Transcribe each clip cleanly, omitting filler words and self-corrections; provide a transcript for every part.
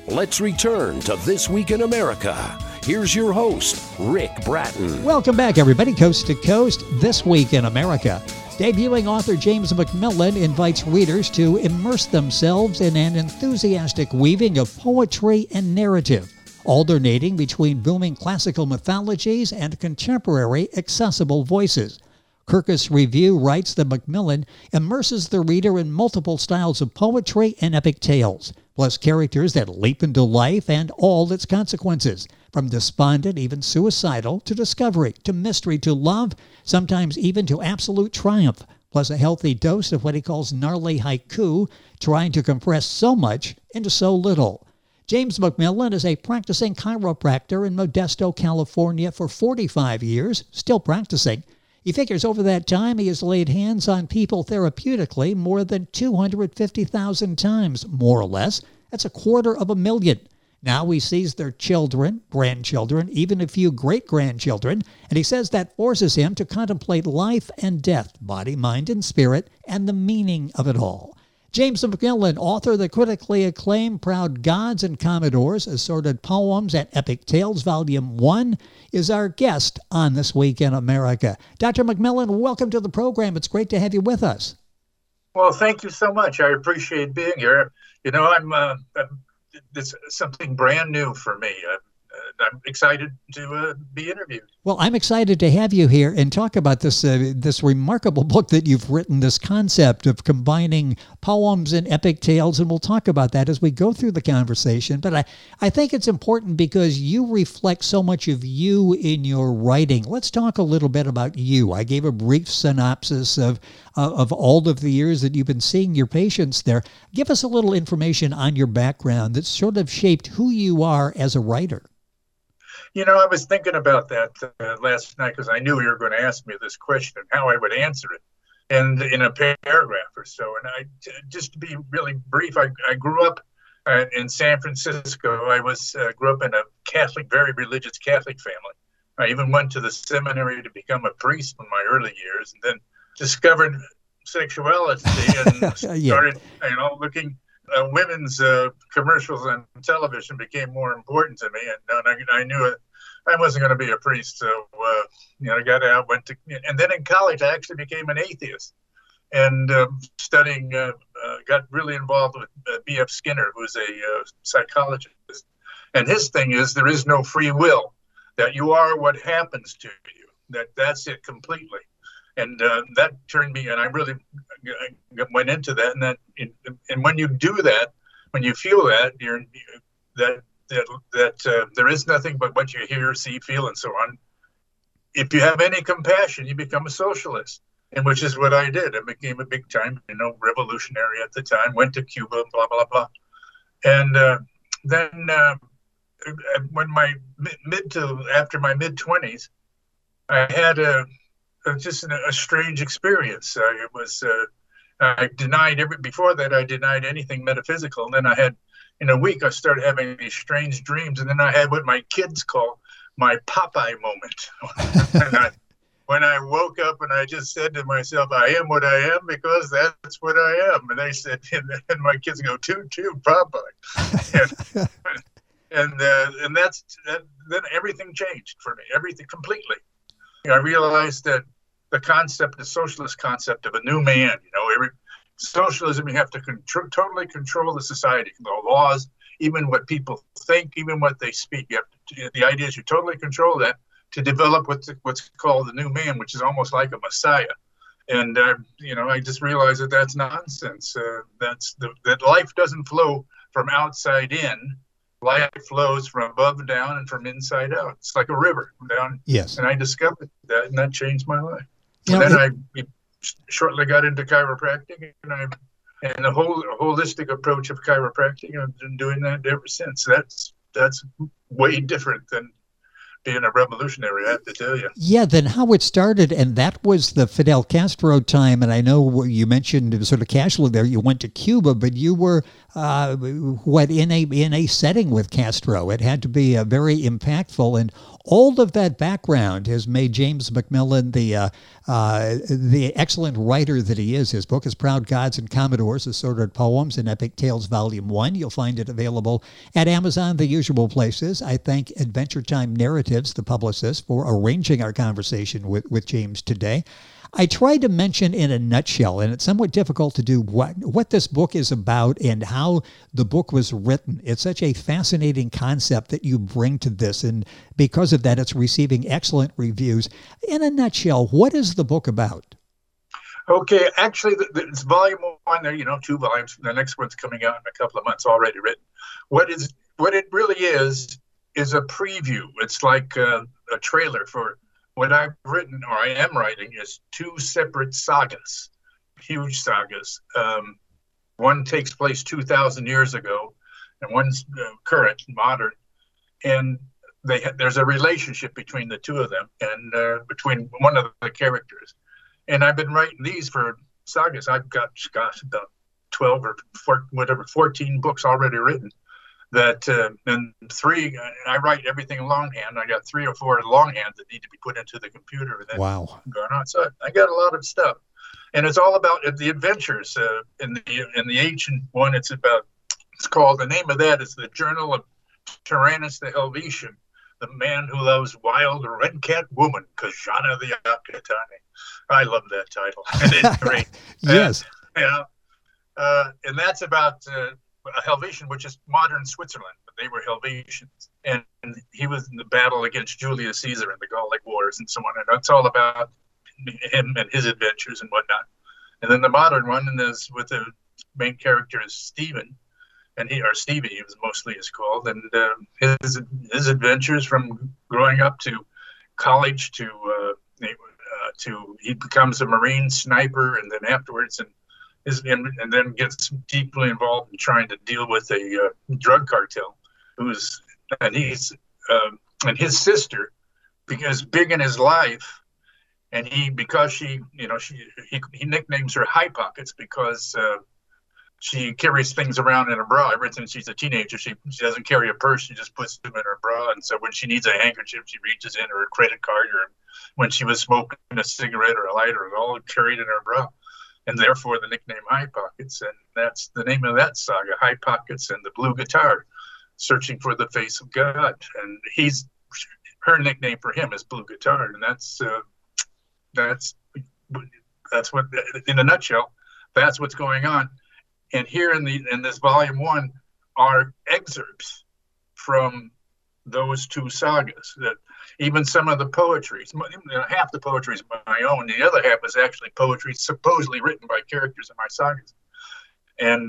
Let's return to This Week in America. Here's your host, Rick Bratton. Welcome back, everybody, coast to coast, This Week in America. Debuting author James McMillan invites readers to immerse themselves in an enthusiastic weaving of poetry and narrative, alternating between booming classical mythologies and contemporary accessible voices. Kirkus Review writes that McMillan immerses the reader in multiple styles of poetry and epic tales, plus characters that leap into life and all its consequences, from despondent, even suicidal, to discovery, to mystery, to love, sometimes even to absolute triumph, plus a healthy dose of what he calls gnarly haiku, trying to compress so much into so little. James McMillan is a practicing chiropractor in Modesto, California for 45 years, still practicing. He figures over that time he has laid hands on people therapeutically more than 250,000 times, more or less. That's 250,000. Now he sees their children, grandchildren, even a few great-grandchildren, and he says that forces him to contemplate life and death, body, mind, and spirit, and the meaning of it all. James McMillan, author of the critically acclaimed Proud Gods and Commodores, Assorted Poems and Epic Tales, Volume 1, is our guest on This Week in America. Dr. McMillan, welcome to the program. It's great to have you with us. Well, thank you so much. I appreciate being here. You know, it's something brand new for me. I'm excited to be interviewed. Well, I'm excited to have you here and talk about this remarkable book that you've written, this concept of combining poems and epic tales, and we'll talk about that as we go through the conversation. But I think it's important because you reflect so much of you in your writing. Let's talk a little bit about you. I gave a brief synopsis of all of the years that you've been seeing your patients there. Give us a little information on your background that sort of shaped who you are as a writer. You know, I was thinking about that last night because I knew you were going to ask me this question and how I would answer it, and in a paragraph or so. And just to be really brief, I grew up in San Francisco. I grew up in a Catholic, very religious Catholic family. I even went to the seminary to become a priest in my early years, and then discovered sexuality and started, looking. Women's commercials on television became more important to me, and I knew I wasn't going to be a priest. So, I got out, and then in college I actually became an atheist, and studying, got really involved with B.F. Skinner, who's a psychologist, and his thing is there is no free will, that you are what happens to you, that's it completely. And that turned me, and I really went into that. And when you do that, when you feel that, there is nothing but what you hear, see, feel, and so on. If you have any compassion, you become a socialist, and which is what I did. I became a big time, revolutionary at the time. Went to Cuba, blah blah blah, and then when after my mid-20s, I had just a strange experience. I denied before that I denied anything metaphysical. And then I had, in a week, I started having these strange dreams. And then I had what my kids call my Popeye moment. When I woke up and I just said to myself, I am what I am because that's what I am. And they said, and my kids go, toot, Popeye. and then everything changed for me, everything completely. I realized that the socialist concept of a new man, socialism, you have to totally control the society, the laws, even what people think, even what they speak. The idea is you totally control that to develop what's called the new man, which is almost like a messiah. And, I just realized that that's nonsense. That life doesn't flow from outside in. Life flows from above down and from inside out. It's like a river down. Yes. And I discovered that, and that changed my life. And then I shortly got into chiropractic, and the whole holistic approach of chiropractic. I've been doing that ever since. That's way different than being a revolutionary, I have to tell you. Yeah, then how it started, and that was the Fidel Castro time. And I know you mentioned sort of casually there, you went to Cuba, but you were in a setting with Castro. It had to be very impactful, and all of that background has made James McMillan the excellent writer that he is. His book is Proud Gods and Commodores, Assorted Poems and Epic Tales, Volume 1. You'll find it available at Amazon, the usual places. I thank Adventure Time Narratives, the publicist, for arranging our conversation with James today. I tried to mention in a nutshell, and it's somewhat difficult to do, what this book is about and how the book was written. It's such a fascinating concept that you bring to this, and because of that, it's receiving excellent reviews. In a nutshell, what is the book about? Okay, actually, it's volume 1. There, 2 volumes. The next one's coming out in a couple of months, already written. What it really is a preview. It's like a trailer for what I've written, or I am writing, is 2 separate sagas, huge sagas. One takes place 2,000 years ago, and one's current, modern. And there's a relationship between the 2 of them, and between one of the characters. And I've been writing these for sagas. I've got, about 12 or 14 books already written. That and 3, I write everything longhand. I got 3 or 4 longhand that need to be put into the computer. And then Wow. Going on. So I got a lot of stuff, and it's all about the adventures. In the ancient one, it's called, the name of that is the Journal of Tyrannus the Helvetian, the man who loves wild red cat woman, Kajana the Akatani. I love that title. It's great. Yes. And that's about Helvetian, which is modern Switzerland, but they were Helvetians, and he was in the battle against Julius Caesar in the Gallic Wars and so on. And it's all about him and his adventures and whatnot. And then the modern one, and is with the main character is Stephen, Stevie, he was mostly is called, and his adventures from growing up to college to he becomes a Marine sniper, and then afterwards and then gets deeply involved in trying to deal with a drug cartel, and his sister, because big in his life, and he nicknames her High Pockets because she carries things around in her bra. Ever since she's a teenager, she doesn't carry a purse; she just puts them in her bra. And so when she needs a handkerchief, she reaches in, or a credit card, or when she was smoking a cigarette or a lighter, it was all carried in her bra. And therefore the nickname High Pockets, and that's the name of that saga, High Pockets and the Blue Guitar, searching for the face of God. And her nickname for him is Blue Guitar, and that's what, in a nutshell, that's what's going on. And here in this volume 1 are excerpts from those 2 sagas. That even some of the poetry, half the poetry is my own. The other half is actually poetry supposedly written by characters in my sagas. And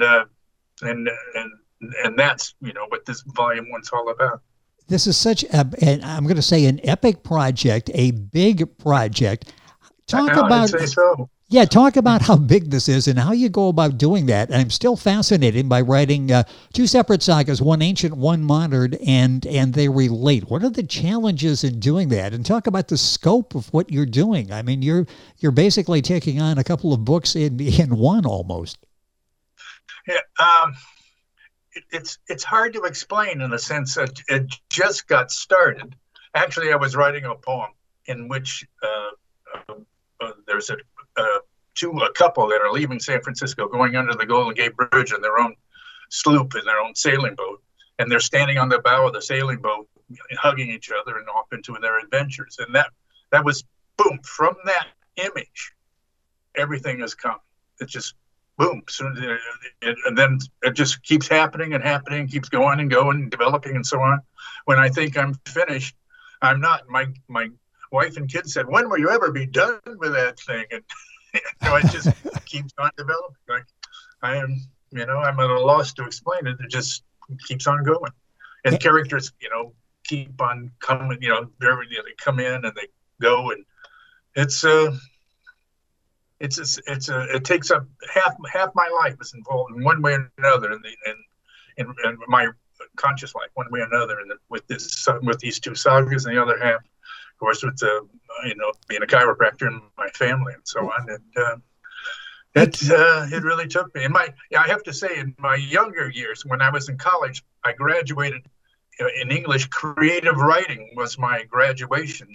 that's what this volume 1's all about. This is such and I'm going to say an epic project, a big project. I'd say so. Yeah, talk about how big this is and how you go about doing that. And I'm still fascinated by writing 2 separate sagas, one ancient, one modern, and they relate. What are the challenges in doing that? And talk about the scope of what you're doing. I mean, you're basically taking on a couple of books in one almost. Yeah, it's hard to explain in the sense that it just got started. Actually, I was writing a poem in which there's a couple that are leaving San Francisco, going under the Golden Gate Bridge in their own sloop, in their own sailing boat, and they're standing on the bow of the sailing boat, hugging each other and off into their adventures. And that was boom. From that image, everything has come. It just boom. And then it just keeps happening and happening, keeps going and going, and developing and so on. When I think I'm finished, I'm not. My wife and kids said, "When will you ever be done with that thing?" And it just keeps on developing. Like I'm at a loss to explain it. It just keeps on going, and characters, keep on coming. They come in and they go, and it takes up half my life is involved in one way or another, and my conscious life one way or another, and with these two sagas, and the other half, of course, with being a chiropractor in my family and so on. And it really took me. I have to say, in my younger years, when I was in college, I graduated in English. Creative writing was my graduation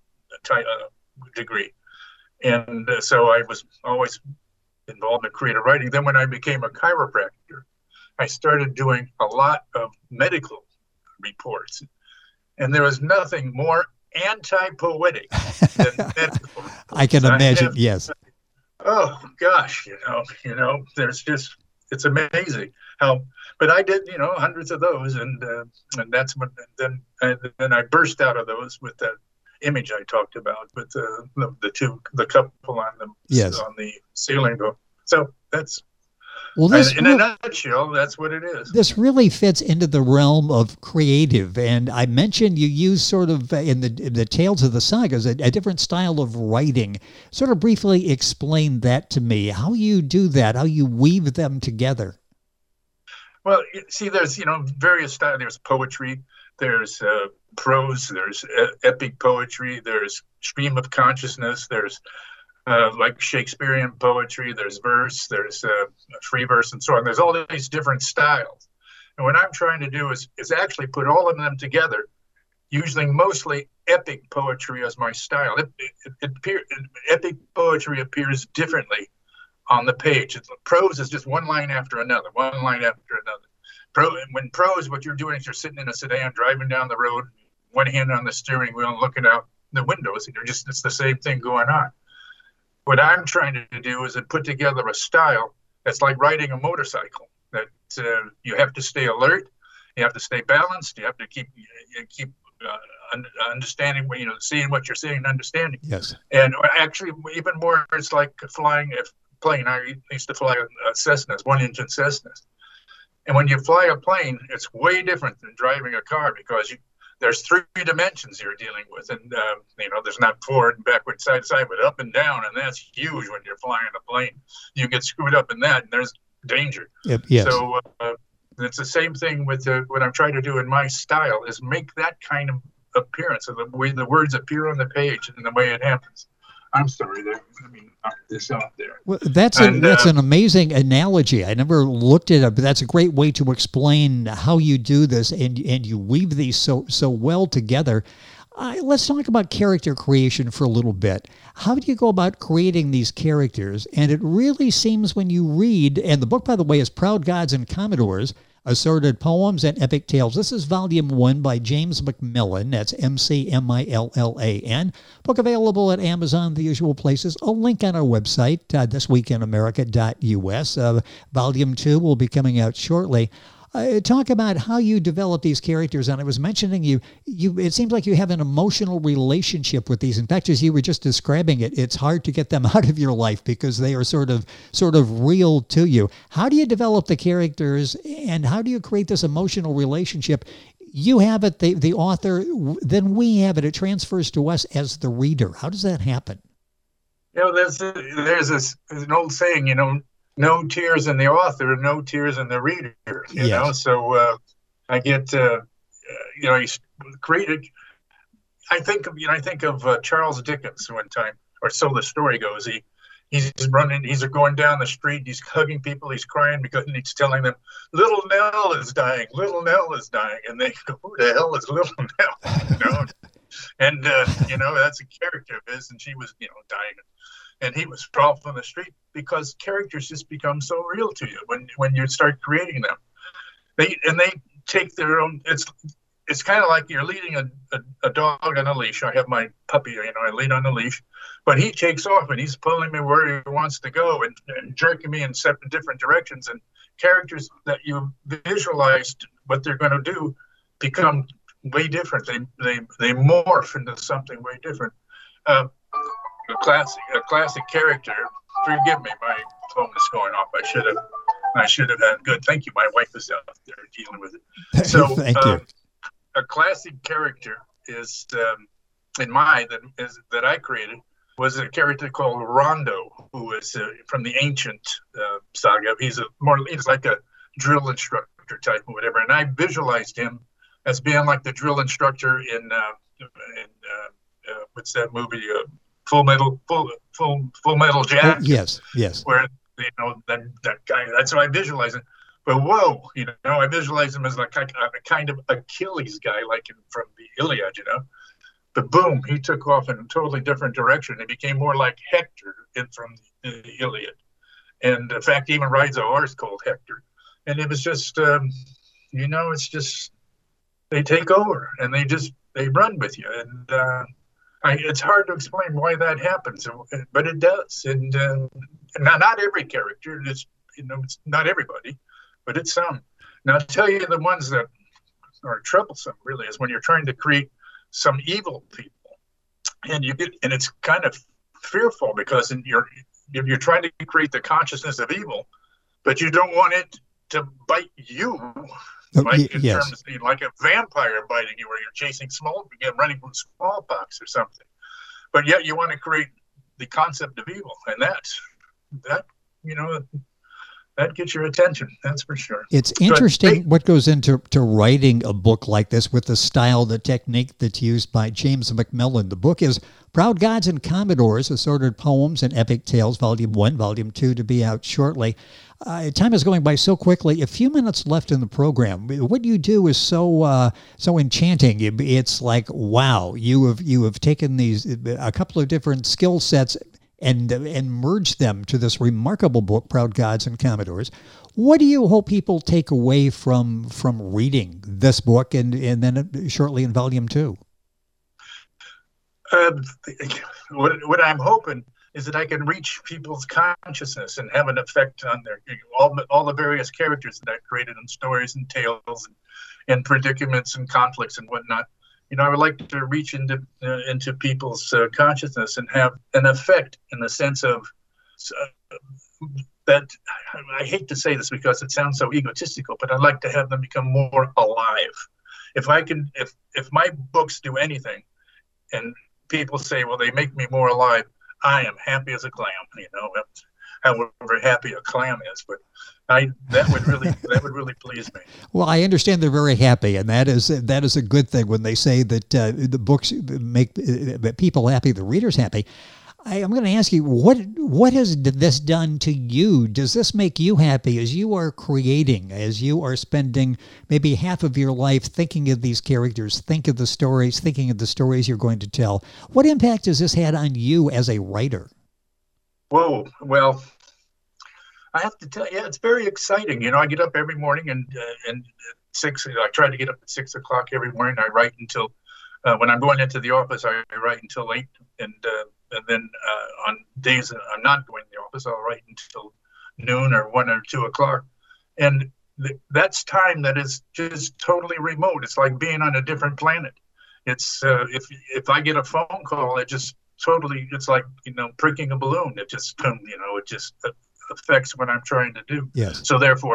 degree, and so I was always involved in creative writing. Then when I became a chiropractor, I started doing a lot of medical reports, and there was nothing more anti-poetic than medical reports. I can imagine. Yes. Oh gosh, there's just, it's amazing how. But I did, hundreds of those, and that's when then I burst out of those with that image I talked about with the couple on the ceiling. So that's. Well, in a nutshell, that's what it is. This really fits into the realm of creative, and I mentioned you use sort of in the Tales of the Sagas a different style of writing. Sort of briefly explain that to me, how you do that, how you weave them together. Well, see, there's various styles. There's poetry, there's prose, there's epic poetry, there's stream of consciousness, there's like Shakespearean poetry, there's verse, there's free verse, and so on. There's all these different styles. And what I'm trying to do is actually put all of them together, using mostly epic poetry as my style. Epic poetry appears differently on the page. Prose is just one line after another, one line after another. When prose, what you're doing is you're sitting in a sedan, driving down the road, one hand on the steering wheel, and looking out the windows, and it's the same thing going on. What I'm trying to do is to put together a style that's like riding a motorcycle. That you have to stay alert, you have to stay balanced, you have to keep understanding, seeing what you're seeing and understanding. Yes. And actually, even more, it's like flying a plane. I used to fly Cessnas, one-engine Cessnas. And when you fly a plane, it's way different than driving a car, because there's 3 dimensions you're dealing with, and there's not forward and backward, side to side, but up and down, and that's huge when you're flying a plane. You get screwed up in that, and there's danger. Yep, yes. So it's the same thing with what I'm trying to do in my style, is make that kind of appearance of the way the words appear on the page and the way it happens. I'm sorry, knock this out there. Well, that's an amazing analogy. I never looked at it, but that's a great way to explain how you do this, and you weave these so well together. Let's talk about character creation for a little bit. How do you go about creating these characters? And it really seems when you read, and the book, by the way, is Proud Gods and Commodores, Assorted Poems and Epic Tales. This is Volume 1 by James McMillan. That's McMillan. Book available at Amazon, the usual places. A link on our website, thisweekinamerica.us. Volume 2 will be coming out shortly. Talk about how you develop these characters. And I was mentioning you. It seems like you have an emotional relationship with these. In fact, as you were just describing it, it's hard to get them out of your life because they are sort of real to you. How do you develop the characters, and how do you create this emotional relationship? You have it, the author, then we have it. It transfers to us as the reader. How does that happen? There's an old saying, no tears in the author, no tears in the reader. You know, so I get created. I think of Charles Dickens one time, or so the story goes. He's running. He's going down the street. He's hugging people. He's crying because he's telling them, "Little Nell is dying. Little Nell is dying." And they go, "Who the hell is Little Nell?" And that's a character of his, and she was dying. And he was off on the street, because characters just become so real to you when you start creating them. They take their own. It's kind of like you're leading a dog on a leash. I have my puppy, I lead on the leash, but he takes off and he's pulling me where he wants to go and jerking me in 7 different directions. And characters that you visualized what they're going to do become way different. They morph into something way different. A classic character. Forgive me, my phone is going off. I should have had good. Thank you. My wife is out there dealing with it. So thank you. A classic character is that I created was a character called Rondo, who is from the ancient saga. He's like a drill instructor character type or whatever. And I visualized him as being like the drill instructor in what's that movie? Full Metal Jacket. Yes. Where that guy. That's what I visualize it. But whoa, I visualize him as like a kind of Achilles guy, like from the Iliad, But boom, he took off in a totally different direction. He became more like Hector from the Iliad. And in fact, he even rides a horse called Hector. And it was just, it's just, they take over and they run with you. And it's hard to explain why that happens, but it does. And not every character, it's not everybody, but it's some. Now, I'll tell you the ones that are troublesome, really, is when you're trying to create some evil people. And it's kind of fearful because you're trying to create the consciousness of evil, but you don't want it to bite you, terms of, like a vampire biting you, where you're chasing running from smallpox or something. But yet you want to create the concept of evil, and that gets your attention. That's for sure. It's interesting what goes into writing a book like this with the style, the technique that's used by James McMillan. The book is Proud Gods and Commodores, Assorted Poems and Epic Tales, Volume 1, Volume 2 to be out shortly. Time is going by so quickly. A few minutes left in the program. What you do is so enchanting. It's like, wow, you have taken a couple of different skill sets and merge them to this remarkable book, Proud Gods and Commodores. What do you hope people take away from reading this book and then shortly in Volume 2? What I'm hoping is that I can reach people's consciousness and have an effect on their all the various characters that I've created in stories and tales and predicaments and conflicts and whatnot. I would like to reach into people's consciousness and have an effect in the sense of that. I hate to say this because it sounds so egotistical, but I'd like to have them become more alive. If my books do anything, and people say, well, they make me more alive, I am happy as a clam. However happy a clam is, but that would really please me. Well, I understand they're very happy, and that is a good thing when they say that the books make people happy, the readers happy. I'm going to ask you, what has this done to you? Does this make you happy as you are creating, as you are spending maybe half of your life thinking of these characters, thinking of the stories you're going to tell? What impact has this had on you as a writer? Whoa, well, I have to tell you, it's very exciting. I get up every morning and at 6. I try to get up at 6 o'clock every morning. I write until when I'm going into the office, I write until 8, and then on days I'm not going to the office, I'll write until noon or 1 or 2 o'clock. And that's time that is just totally remote. It's like being on a different planet. It's if I get a phone call, it's like pricking a balloon. It just affects what I'm trying to do. Yes. So therefore,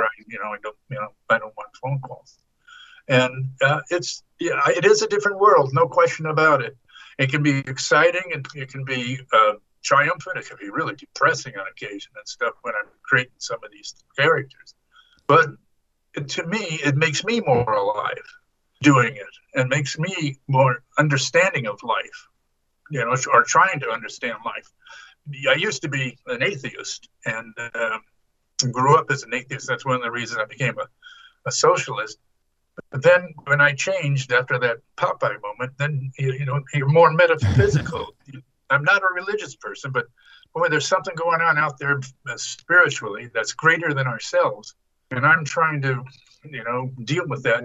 I don't want phone calls. And it is a different world, no question about it. It can be exciting and it can be triumphant. It can be really depressing on occasion and stuff when I'm creating some of these characters. But to me, it makes me more alive doing it, and makes me more understanding of life, or trying to understand life. I used to be an atheist and grew up as an atheist. That's one of the reasons I became a socialist. But then when I changed after that Popeye moment, then you're more metaphysical. I'm not a religious person, but boy, there's something going on out there spiritually that's greater than ourselves, and I'm trying to deal with that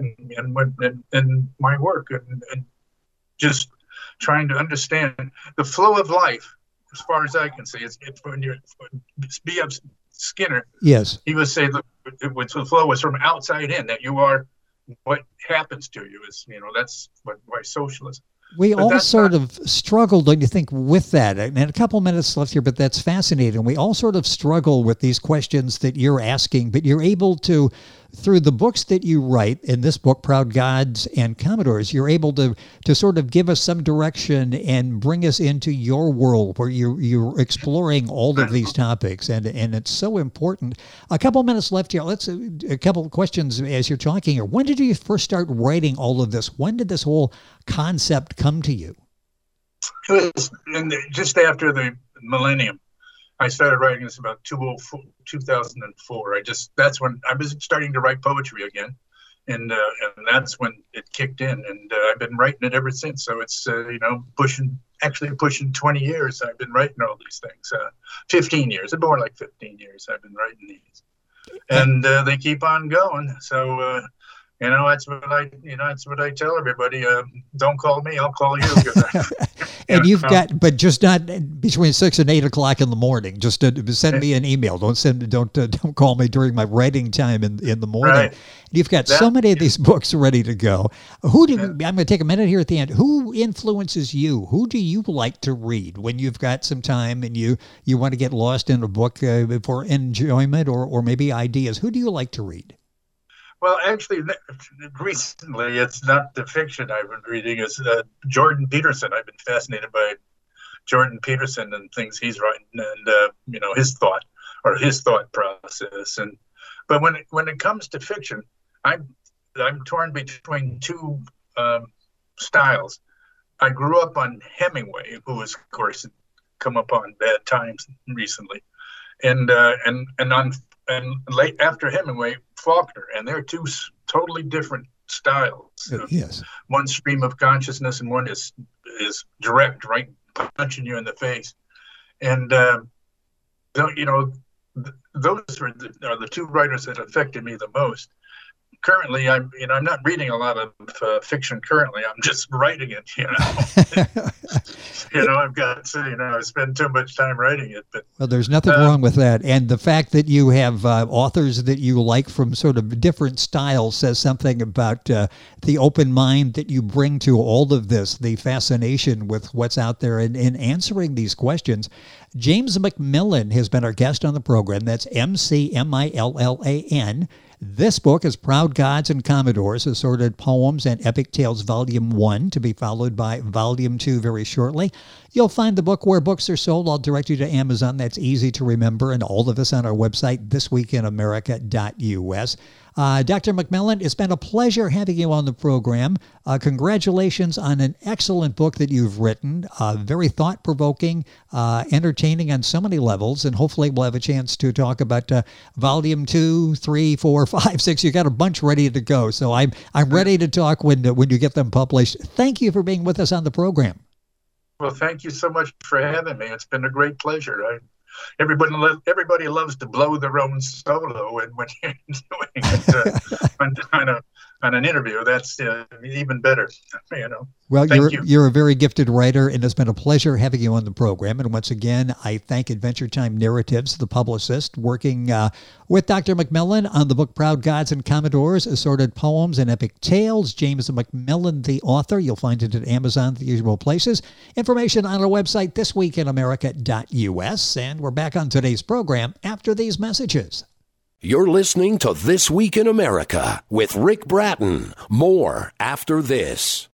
in my work and just trying to understand the flow of life. As far as I can see, it's when you're B.F. Skinner. Yes, he would say the flow was from outside in. That you are what happens to you is, that's why socialism. We all sort of struggle, don't you think, with that? And a couple minutes left here, but that's fascinating. We all sort of struggle with these questions that you're asking, but you're able to through the books that you write, in this book, Proud Gods and Commodores, you're able to sort of give us some direction and bring us into your world where you're exploring all of these topics, and it's so important. A couple minutes left here. Let's a couple of questions as you're talking here. When did you first start writing all of this? When did this whole concept come to you? It was just after the millennium. I started writing this about 2004. That's when I was starting to write poetry again, and that's when it kicked in. And I've been writing it ever since. So it's pushing 20 years. I've been writing all these things. 15 years, more like 15 years. I've been writing these, and they keep on going. So. That's what I tell everybody. Don't call me, I'll call you. And you've got, but just not between 6 and 8 o'clock in the morning. Just send me an email. Don't call me during my writing time in the morning. Right. You've got so many of these books ready to go. I'm going to take a minute here at the end. Who influences you? Who do you like to read when you've got some time and you want to get lost in a book for enjoyment or maybe ideas? Who do you like to read? Well, actually, recently, it's not the fiction I've been reading. It's Jordan Peterson. I've been fascinated by Jordan Peterson and things he's writing, and his thought process. But when it comes to fiction, I'm torn between two styles. I grew up on Hemingway, who has, of course, come upon bad times recently, and late after Hemingway, Faulkner, and they're two totally different styles. Yes. One stream of consciousness, and one is direct, right, punching you in the face. And those are the two writers that affected me the most. Currently, I'm not reading a lot of fiction. Currently, I'm just writing it. I've got I spend too much time writing it. But well, there's nothing wrong with that. And the fact that you have authors that you like from sort of different styles says something about the open mind that you bring to all of this, the fascination with what's out there and answering these questions. James McMillan has been our guest on the program. That's McMillan. This book is Proud Gods and Commodores, Assorted Poems and Epic Tales, Volume 1, to be followed by Volume 2 very shortly. You'll find the book where books are sold. I'll direct you to Amazon. That's easy to remember, and all of us on our website, thisweekinamerica.us. Dr. McMillan, it's been a pleasure having you on the program. Congratulations on an excellent book that you've written, very thought-provoking, entertaining on so many levels, and hopefully we'll have a chance to talk about Volume 2, 3, 4, 5, 6. You got a bunch ready to go, so I'm ready to talk when you get them published. Thank you for being with us on the program. Well, thank you so much for having me. It's been a great pleasure. Everybody loves to blow their own solo, and when you're doing it on an interview, that's even better. Well, you're a very gifted writer, and it's been a pleasure having you on the program. And once again, I thank Adventure Time Narratives, the publicist, working with Dr. McMillan on the book Proud Gods and Commodores, Assorted Poems and Epic Tales. James McMillan, the author. You'll find it at Amazon, the usual places. Information on our website, thisweekinamerica.us. And we're back on today's program after these messages. You're listening to This Week in America with Rick Bratton. More after this.